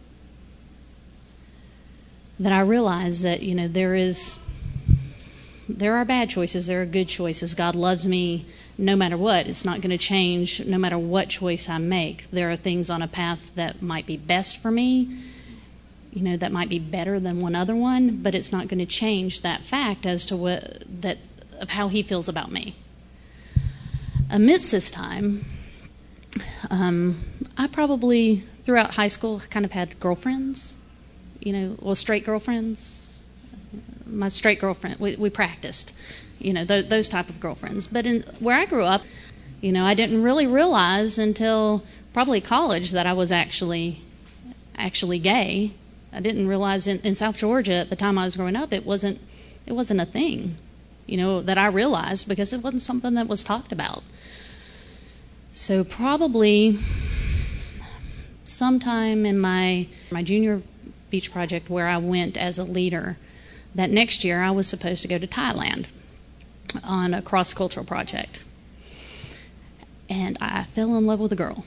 that I realized that, you know, there is, there are bad choices, there are good choices. God loves me no matter what. It's not going to change no matter what choice I make. There are things on a path that might be best for me, you know, that might be better than one other one, but it's not going to change that fact as to what, that, of how he feels about me. Amidst this time, um, I probably, throughout high school, kind of had girlfriends, you know, well, straight girlfriends. My straight girlfriend, we, we practiced, you know, th- those type of girlfriends. But in where I grew up, you know, I didn't really realize until probably college that I was actually actually gay. I didn't realize in, in South Georgia at the time I was growing up, it wasn't it wasn't a thing, you know, that I realized, because it wasn't something that was talked about. So probably sometime in my my junior beach project where I went as a leader, that next year I was supposed to go to Thailand on a cross-cultural project. And I fell in love with a girl.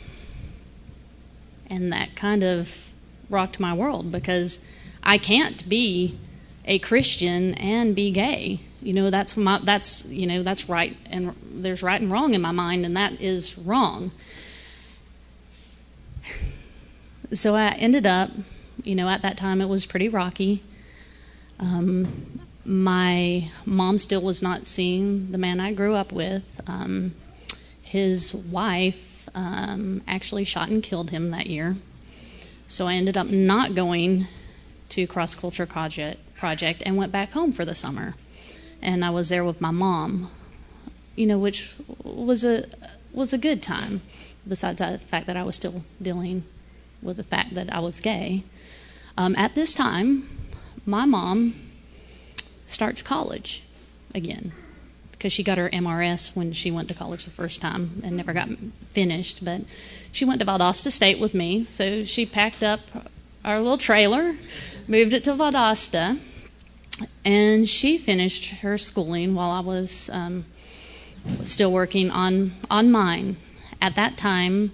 And that kind of rocked my world, because I can't be a Christian and be gay. You know, that's my, that's, you know, that's right, and there's right and wrong in my mind, and that is wrong. So I ended up, you know, at that time it was pretty rocky. Um, my mom still was not seeing the man I grew up with. Um, his wife um, actually shot and killed him that year. So I ended up not going to Cross Culture Project, project and went back home for the summer. And I was there with my mom, you know, which was a was a good time, besides the fact that I was still dealing with the fact that I was gay. Um, at this time, my mom starts college again, because she got her M R S when she went to college the first time and never got finished. But she went to Valdosta State with me, so she packed up our little trailer, moved it to Valdosta, and she finished her schooling while I was um, still working on, on mine. At that time,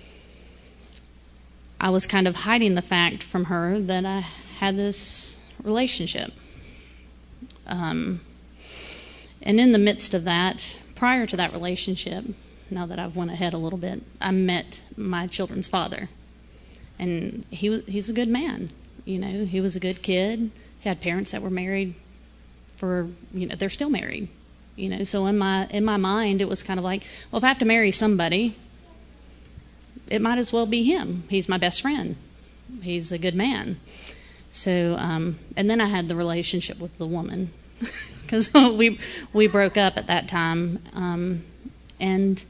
I was kind of hiding the fact from her that I had this relationship. Um, and in the midst of that, prior to that relationship, now that I've went ahead a little bit, I met my children's father. And he was he's a good man. You know, he was a good kid. He had parents that were married for, you know, they're still married. You know, so in my in my mind, it was kind of like, well, if I have to marry somebody, it might as well be him. He's my best friend. He's a good man. So, um, and then I had the relationship with the woman, because we we broke up at that time, um, and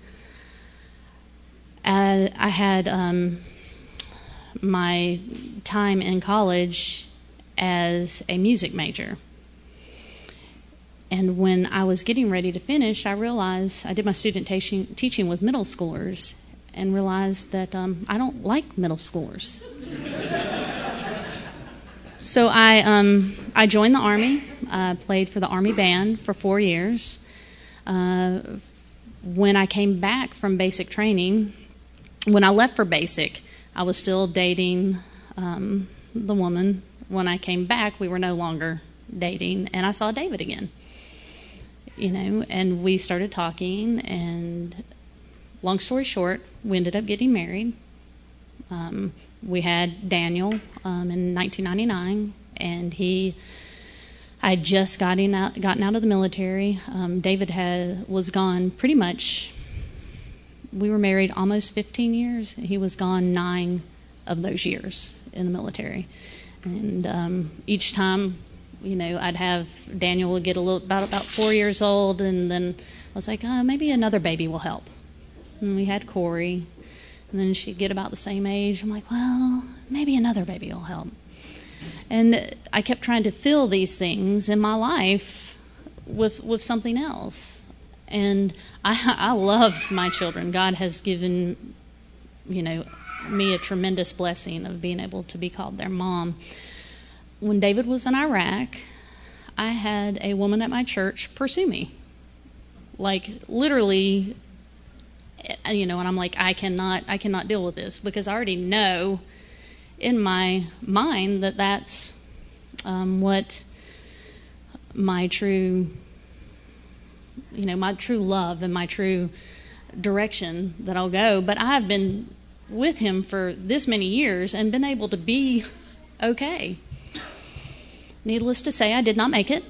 I, I had um, my time in college as a music major. And when I was getting ready to finish, I realized I did my student teaching, teaching with middle schoolers, and realized that um, I don't like middle schoolers. So I um, I joined the Army. I played for the Army band for four years. Uh, when I came back from basic training, when I left for basic, I was still dating um, the woman. When I came back, we were no longer dating, and I saw David again. You know, and we started talking, and long story short, we ended up getting married. Um, we had Daniel um, in nineteen ninety-nine, and he, I had just gotten out, gotten out of the military. Um, David had was gone pretty much. We were married almost fifteen years. He was gone nine of those years in the military, and um, each time, you know, I'd have Daniel would get a little about about four years old, and then I was like, oh, maybe another baby will help. And we had Corey, and then she'd get about the same age. I'm like, well, maybe another baby will help. And I kept trying to fill these things in my life with with something else. And I, I love my children. God has given, you know, me a tremendous blessing of being able to be called their mom. When David was in Iraq, I had a woman at my church pursue me. Like, literally, you know, and I'm like, I cannot, I cannot deal with this, because I already know in my mind that that's um, what my true, you know, my true love and my true direction that I'll go. But I've been with him for this many years and been able to be okay. Needless to say, I did not make it.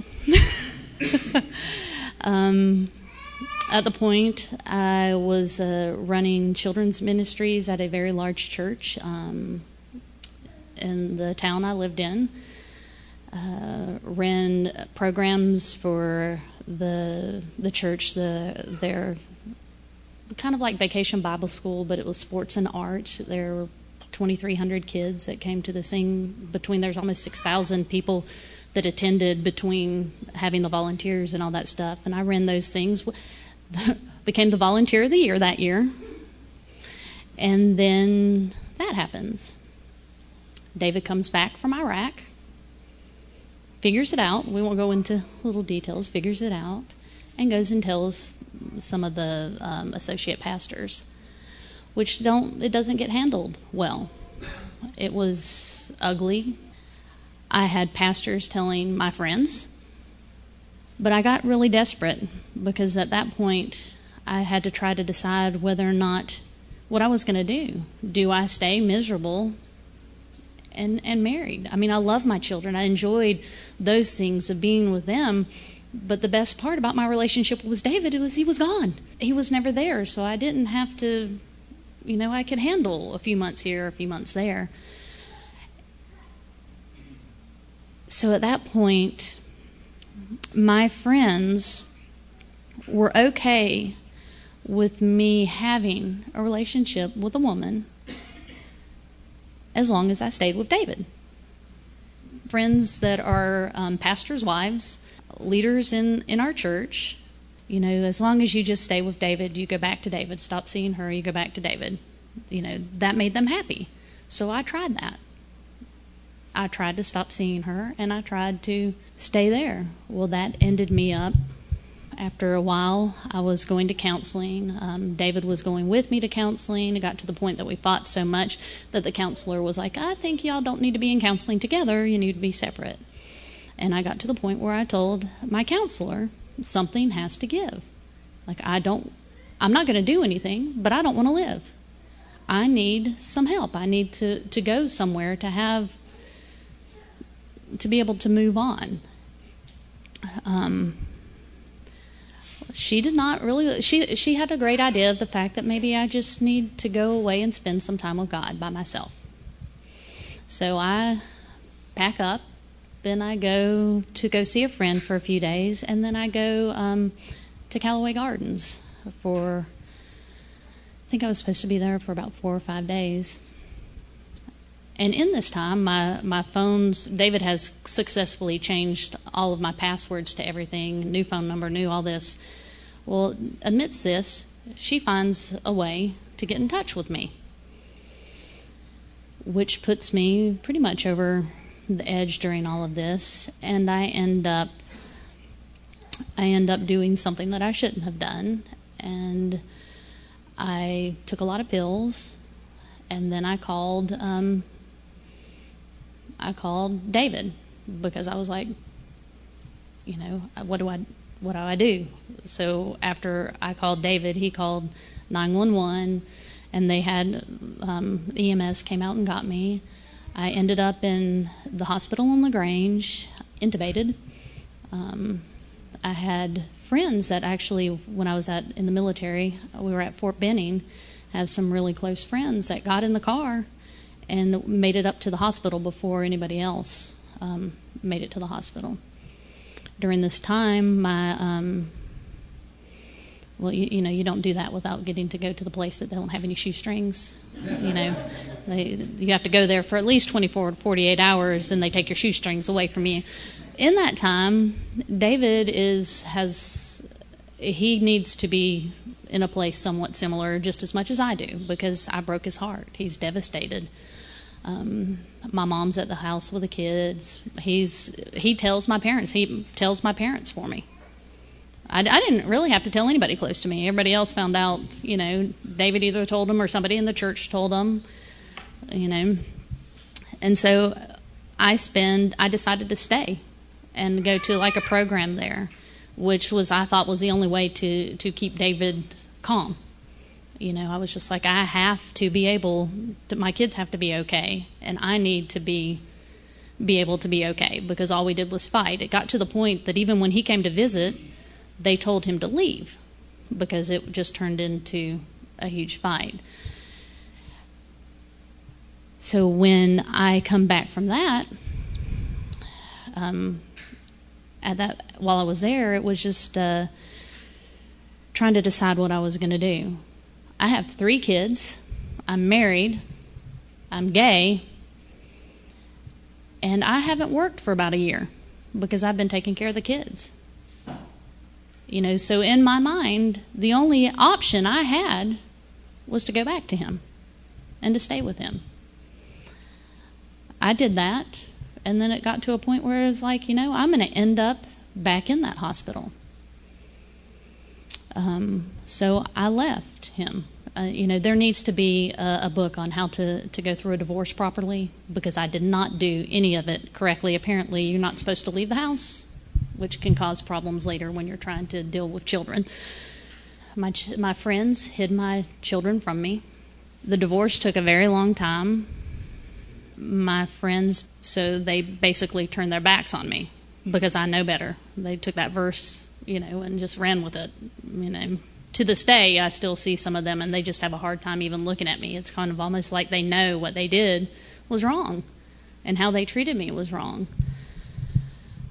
um, at the point, I was uh, running children's ministries at a very large church um, in the town I lived in. Uh, ran programs for the the church, the their kind of like Vacation Bible School, but it was sports and art. There were twenty-three hundred kids that came to the sing. Between there's almost six thousand people that attended, between having the volunteers and all that stuff. And I ran those things. Became the volunteer of the year that year. And then that happens. David comes back from Iraq, figures it out. We won't go into little details. Figures it out, and goes and tells some of the um, associate pastors, which don't. It doesn't get handled well. It was ugly. I had pastors telling my friends, but I got really desperate, because at that point I had to try to decide whether or not what I was going to do. Do I stay miserable and and married? I mean, I love my children. I enjoyed those things of being with them, but the best part about my relationship with David was he was gone. He was never there, so I didn't have to, you know, I could handle a few months here, a few months there. so at that point, my friends were okay with me having a relationship with a woman as long as I stayed with David. Friends that are um, pastors' wives, leaders in, in our church, you know, as long as you just stay with David, you go back to David. Stop seeing her, you go back to David. You know, that made them happy. So I tried that. I tried to stop seeing her, and I tried to stay there. Well, that ended me up. After a while, I was going to counseling. Um, David was going with me to counseling. It got to the point that we fought so much that the counselor was like, I think y'all don't need to be in counseling together. You need to be separate. And I got to the point where I told my counselor, something has to give. Like, I don't, I'm not going to do anything, but I don't want to live. I need some help. I need to, to go somewhere to have, to be able to move on. Um, she did not really, she, she had a great idea of the fact that maybe I just need to go away and spend some time with God by myself. So I pack up, then I go to go see a friend for a few days, and then I go um, to Callaway Gardens for, I think I was supposed to be there for about four or five days. And in this time, my, my phones, David has successfully changed all of my passwords to everything, new phone number, new all this. Well, amidst this, she finds a way to get in touch with me, which puts me pretty much over the edge during all of this, and I end up, I end up doing something that I shouldn't have done, and I took a lot of pills, and then I called, um, I called David, because I was like, you know, what do I, what do I do? So after I called David, he called nine one one, and they had, um, E M S came out and got me. I ended up in the hospital in LaGrange, intubated. Um, I had friends that actually, when I was at in the military, we were at Fort Benning, I have some really close friends that got in the car and made it up to the hospital before anybody else um, made it to the hospital. During this time, my, um, well, you, you know, you don't do that without getting to go to the place that don't have any shoestrings. You know, they, you have to go there for at least twenty-four to forty-eight hours, and they take your shoestrings away from you. In that time, David is has he needs to be in a place somewhat similar just as much as I do, because I broke his heart. He's devastated. Um, my mom's at the house with the kids. He's he tells my parents. He tells my parents for me. I, I didn't really have to tell anybody close to me. Everybody else found out, you know, David either told them or somebody in the church told them, you know. And so I spend, I decided to stay and go to like a program there, which was, I thought was the only way to, to keep David calm. You know, I was just like, I have to be able, to, my kids have to be okay, and I need to be be able to be okay, because all we did was fight. It got to the point that even when he came to visit, they told him to leave because it just turned into a huge fight. So when I come back from that, um, at that while I was there, it was just uh, trying to decide what I was going to do. I have three kids. I'm married. I'm gay. And I haven't worked for about a year because I've been taking care of the kids. You know, so in my mind, the only option I had was to go back to him and to stay with him. I did that, and then it got to a point where it was like, you know, I'm going to end up back in that hospital. Um, so I left him. Uh, you know, there needs to be a, a book on how to, to go through a divorce properly, because I did not do any of it correctly. Apparently, you're not supposed to leave the house, which can cause problems later when you're trying to deal with children. My ch- my friends hid my children from me. The divorce took a very long time. My friends, so they basically turned their backs on me because I know better. They took that verse, you know, and just ran with it. You know, to this day, I still see some of them, and they just have a hard time even looking at me. It's kind of almost like they know what they did was wrong, and how they treated me was wrong.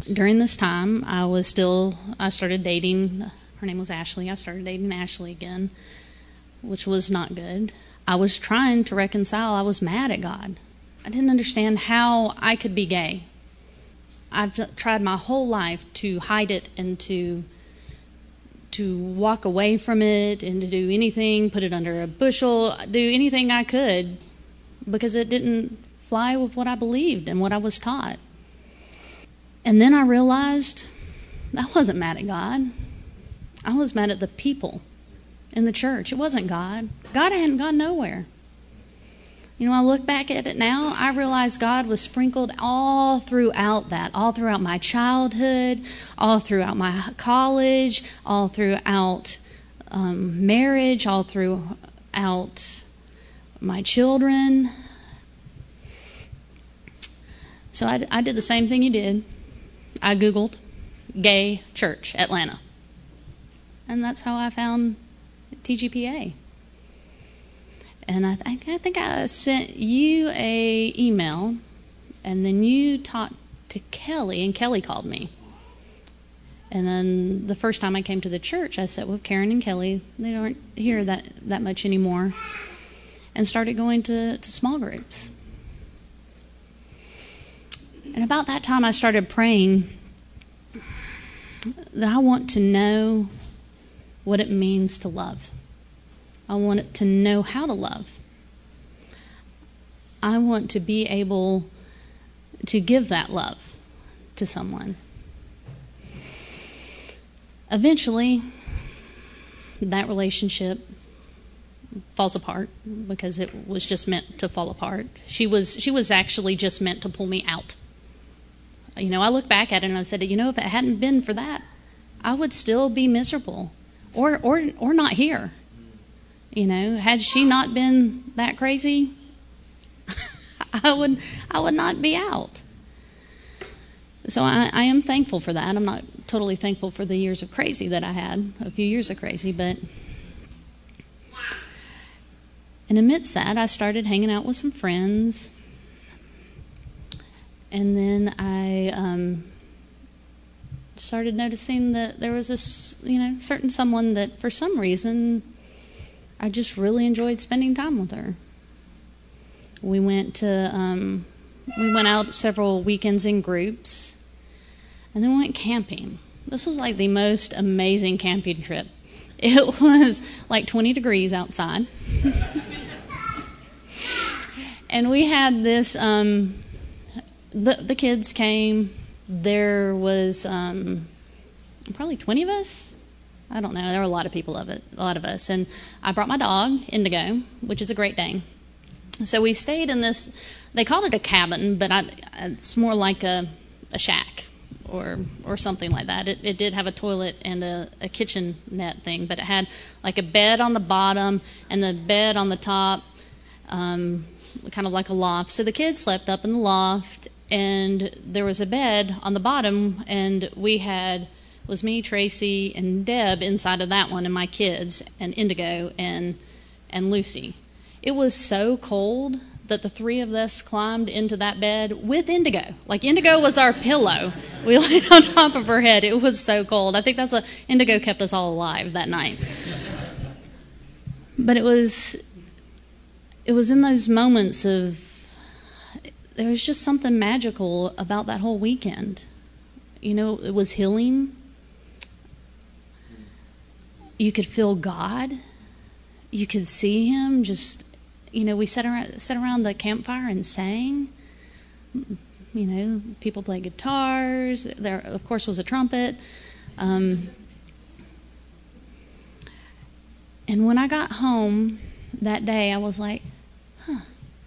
during this time, I was still, I started dating, her name was Ashley. I started dating Ashley again, which was not good. I was trying to reconcile. I was mad at God. I didn't understand how I could be gay. I've tried my whole life to hide it and to to walk away from it and to do anything, put it under a bushel, do anything I could, because it didn't fly with what I believed and what I was taught. And then I realized I wasn't mad at God. I was mad at the people in the church. It wasn't God. God hadn't gone nowhere. You know, I look back at it now, I realize God was sprinkled all throughout that, all throughout my childhood, all throughout my college, all throughout um, marriage, all throughout my children. So I, I did the same thing you did. I Googled gay church, Atlanta. And that's how I found T G P A. And I, th- I think I sent you a email, and then you talked to Kelly, and Kelly called me. And then the first time I came to the church, I sat with Karen and Kelly. They aren't here that, that much anymore. And started going to, to small groups. And about that time, I started praying that I want to know what it means to love. I want to know how to love. I want to be able to give that love to someone. Eventually, that relationship falls apart because it was just meant to fall apart. She was she was actually just meant to pull me out. You know, I look back at it and I said, you know, if it hadn't been for that, I would still be miserable or or or not here. You know, had she not been that crazy, I would I would not be out. So I, I am thankful for that. I'm not totally thankful for the years of crazy that I had, a few years of crazy, but and amidst that, I started hanging out with some friends, and then I um, started noticing that there was this, you know, certain someone that for some reason I just really enjoyed spending time with her. We went to, um, we went out several weekends in groups, and then we went camping. This was like the most amazing camping trip. It was like twenty degrees outside. And we had this, um, the, the kids came. There was um, probably twenty of us. I don't know. There were a lot of people of it, a lot of us. And I brought my dog, Indigo, which is a Great Dane. So we stayed in this, they called it a cabin, but I, it's more like a, a shack or or something like that. It, it did have a toilet and a, a kitchen net thing, but it had like a bed on the bottom and the bed on the top, um, kind of like a loft. So the kids slept up in the loft, and there was a bed on the bottom, and we had... It was me, Tracy, and Deb inside of that one, and my kids, and Indigo, and and Lucy. It was so cold that the three of us climbed into that bed with Indigo. Like, Indigo was our pillow. We laid on top of her head. It was so cold. I think that's a Indigo kept us all alive that night. But it was it was in those moments of, there was just something magical about that whole weekend. You know, it was healing. You could feel God. You could see Him. Just, you know, we sat around, sat around the campfire and sang. You know, people played guitars. There, of course, was a trumpet. Um, and when I got home that day, I was like, huh,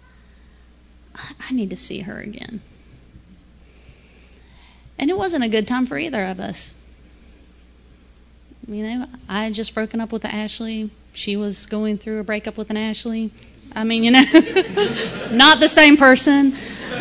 I need to see her again. And it wasn't a good time for either of us. You know, I had just broken up with Ashley. She was going through a breakup with an Ashley. I mean, you know, not the same person.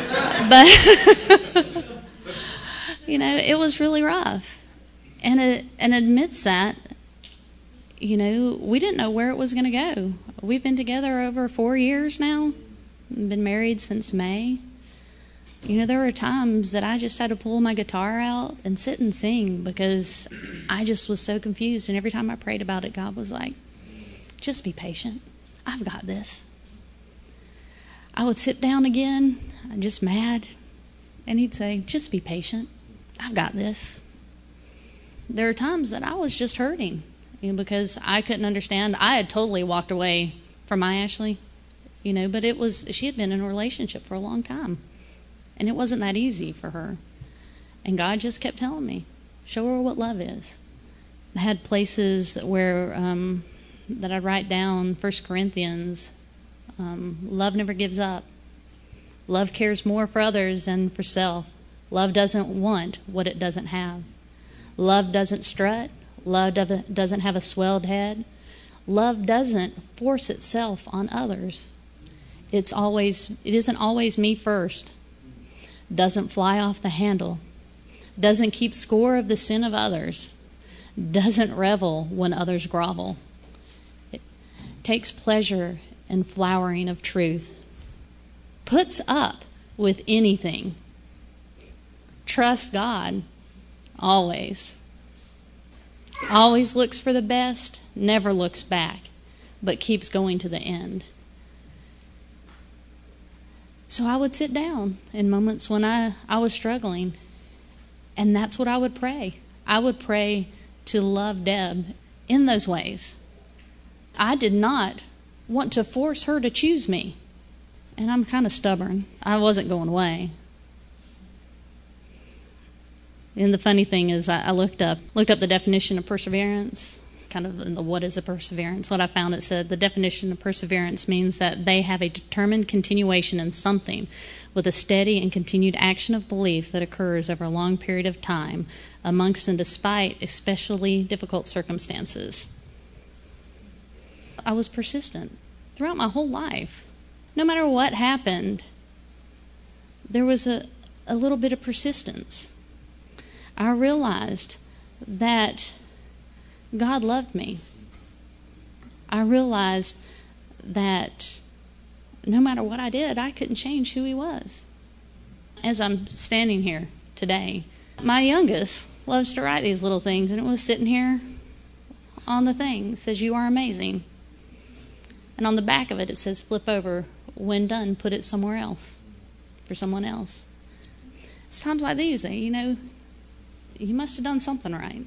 But, you know, it was really rough. And it, and amidst that, you know, we didn't know where it was going to go. We've been together over four years now. We've been married since May. You know, there were times that I just had to pull my guitar out and sit and sing because I just was so confused. And every time I prayed about it, God was like, just be patient. I've got this. I would sit down again, I'm just mad, and he'd say, just be patient. I've got this. There are times that I was just hurting, you know, because I couldn't understand. I had totally walked away from my Ashley, you know, but it was, she had been in a relationship for a long time. And it wasn't that easy for her. And God just kept telling me, show her what love is. I had places where um, that I'd write down First Corinthians, um, love never gives up. Love cares more for others than for self. Love doesn't want what it doesn't have. Love doesn't strut. Love doesn't have a swelled head. Love doesn't force itself on others. It's always, it isn't always me first. Doesn't fly off the handle, doesn't keep score of the sin of others, doesn't revel when others grovel. It takes pleasure in flowering of truth, puts up with anything, trusts God, always. Always looks for the best, never looks back, but keeps going to the end. So I would sit down in moments when I, I was struggling, and that's what I would pray. I would pray to love Deb in those ways. I did not want to force her to choose me, and I'm kind of stubborn. I wasn't going away. And the funny thing is I, I looked up looked up the definition of perseverance, kind of in the what is a perseverance. What I found, it said the definition of perseverance means that they have a determined continuation in something with a steady and continued action of belief that occurs over a long period of time amongst and despite especially difficult circumstances. I was persistent throughout my whole life. No matter what happened, there was a, a little bit of persistence. I realized that God loved me. I realized that no matter what I did, I couldn't change who he was. As I'm standing here today, my youngest loves to write these little things, and it was sitting here on the thing. It says, you are amazing. And on the back of it, it says, flip over. When done, put it somewhere else for someone else. It's times like these that, you know, you must have done something right.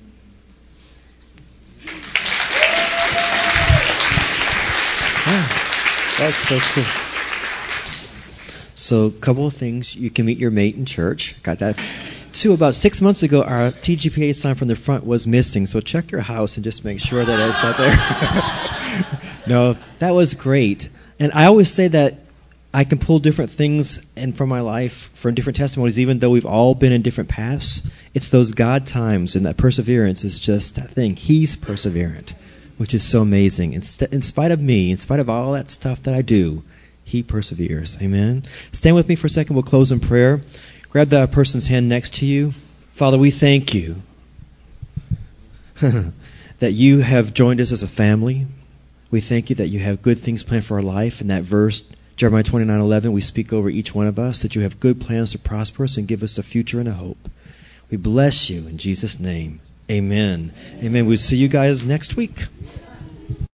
Yeah, that's so cool. So, a couple of things. You can meet your mate in church. Got that. Two, about six months ago, our T G P A sign from the front was missing. So, check your house and just make sure that it's not there. No, that was great. And I always say that I can pull different things in from my life, from different testimonies, even though we've all been in different paths. It's those God times, and that perseverance is just that thing. He's perseverant, which is so amazing. In, st- in spite of me, in spite of all that stuff that I do, he perseveres. Amen? Stand with me for a second. We'll close in prayer. Grab that person's hand next to you. Father, we thank you that you have joined us as a family. We thank you that you have good things planned for our life. In that verse, Jeremiah twenty-nine eleven, we speak over each one of us that you have good plans to prosper us and give us a future and a hope. We bless you in Jesus' name. Amen. Amen. We'll see you guys next week.